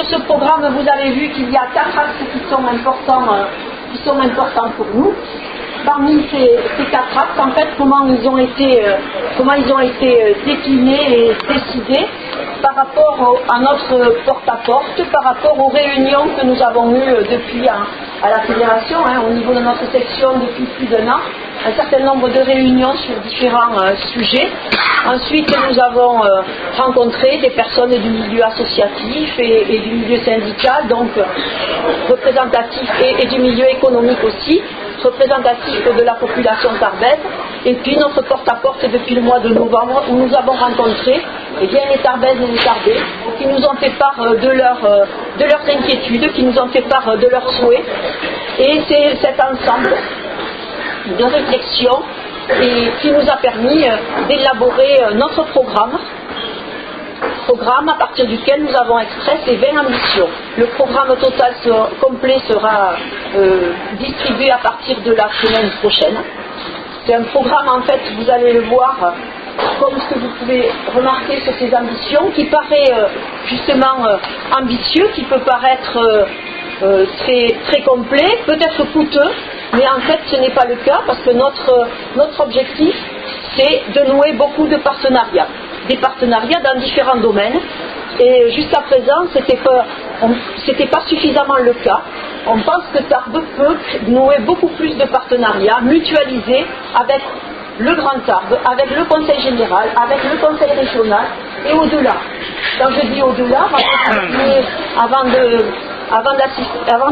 ce programme, vous avez vu qu'il y a 4 axes qui sont importants pour nous. Parmi ces 4 axes, en fait, comment ils ont été déclinés et décidés par rapport à notre porte-à-porte, par rapport aux réunions que nous avons eues depuis à la fédération, au niveau de notre section depuis plus d'1 an, un certain nombre de réunions sur différents sujets. Ensuite, nous avons rencontré des personnes du milieu associatif et du milieu syndical, donc représentatifs et du milieu économique aussi, représentatifs de la population tarbaise, et puis notre porte-à-porte depuis le mois de novembre où nous avons rencontré les Tarbaises et les Tarbais qui nous ont fait part de leurs inquiétudes, qui nous ont fait part de leurs souhaits, et c'est cet ensemble de réflexion qui nous a permis d'élaborer notre programme à partir duquel nous avons extrait ces 20 ambitions. Le programme total complet sera distribué à partir de la semaine prochaine. C'est un programme, en fait, vous allez le voir, comme ce que vous pouvez remarquer sur ces ambitions, qui paraît justement ambitieux, qui peut paraître très complet, peut-être coûteux, mais en fait ce n'est pas le cas, parce que notre objectif, c'est de nouer beaucoup de partenariats. Des partenariats dans différents domaines, et jusqu'à présent c'était pas suffisamment le cas. On pense que Tarbes peut nouer beaucoup plus de partenariats mutualisés avec le Grand Tarbes, avec le Conseil général, avec le Conseil régional et au-delà. Quand je dis au-delà, avant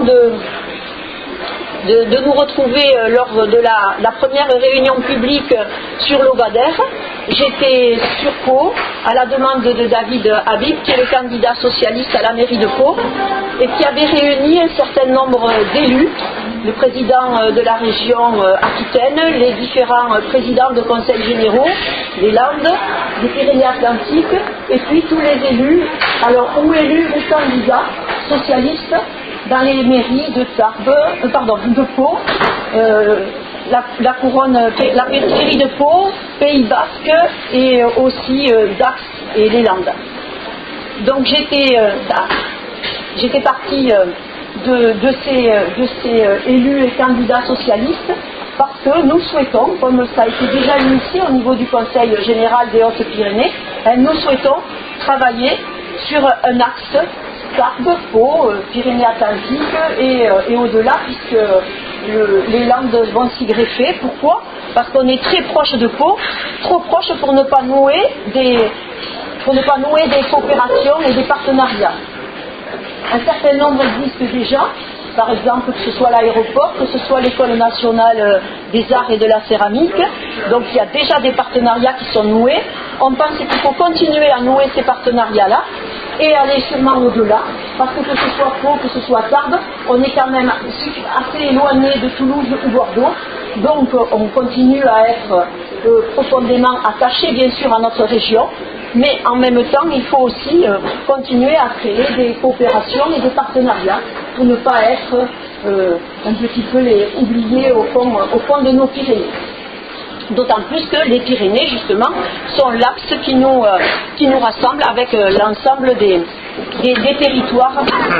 de nous retrouver lors de la première réunion publique sur l'Obadère, j'étais sur Pau à la demande de David Habib, qui est le candidat socialiste à la mairie de Pau, et qui avait réuni un certain nombre d'élus, le président de la région Aquitaine, les différents présidents de conseils généraux, des Landes, des Pyrénées-Atlantiques, et puis tous les élus, alors ou élus ou candidats socialistes dans les mairies de de Pau, la couronne, la périphérie de Pau, Pays Basque et aussi Dax et les Landes. Donc j'étais partie de ces élus et candidats socialistes parce que nous souhaitons, comme ça a été déjà initié au niveau du Conseil général des Hautes-Pyrénées, nous souhaitons travailler sur un axe Tarbes, Pau, Pyrénées-Atlantiques et au-delà, puisque les Landes vont s'y greffer. Pourquoi? Parce qu'on est très proche de Pau, trop proche pour ne pas nouer des coopérations et des partenariats. Un certain nombre existent déjà, par exemple que ce soit l'aéroport, que ce soit l'école nationale des arts et de la céramique, donc il y a déjà des partenariats qui sont noués. On pense qu'il faut continuer à nouer ces partenariats-là et aller sûrement au-delà, parce que ce soit Pau, que ce soit Tarbes, on est quand même assez éloigné de Toulouse ou Bordeaux, donc on continue à être profondément attaché bien sûr à notre région, mais en même temps il faut aussi continuer à créer des coopérations et des partenariats pour ne pas être un petit peu oubliés au fond de nos Pyrénées. D'autant plus que les Pyrénées, justement, sont l'axe qui nous rassemble avec l'ensemble des territoires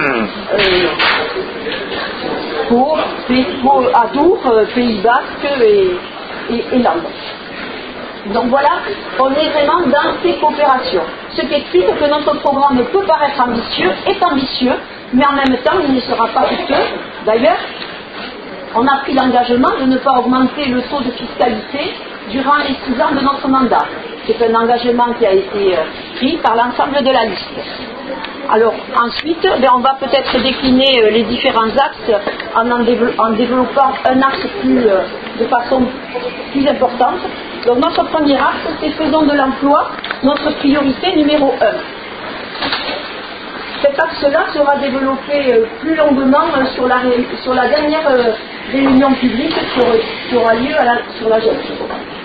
Pau, Adour, Pays Basque et Landes. Donc voilà, on est vraiment dans ces coopérations. Ce qui explique que notre programme peut paraître ambitieux, est ambitieux, mais en même temps il ne sera pas coûteux. D'ailleurs, on a pris l'engagement de ne pas augmenter le taux de fiscalité durant les 6 ans de notre mandat. C'est un engagement qui a été pris par l'ensemble de la liste. Alors ensuite, on va peut-être décliner les différents axes en développant un axe de façon plus importante. Donc notre premier axe, c'est faisons de l'emploi notre priorité numéro 1. Cet axe-là sera développé plus longuement sur la dernière réunion publique qui aura lieu sur la gestion.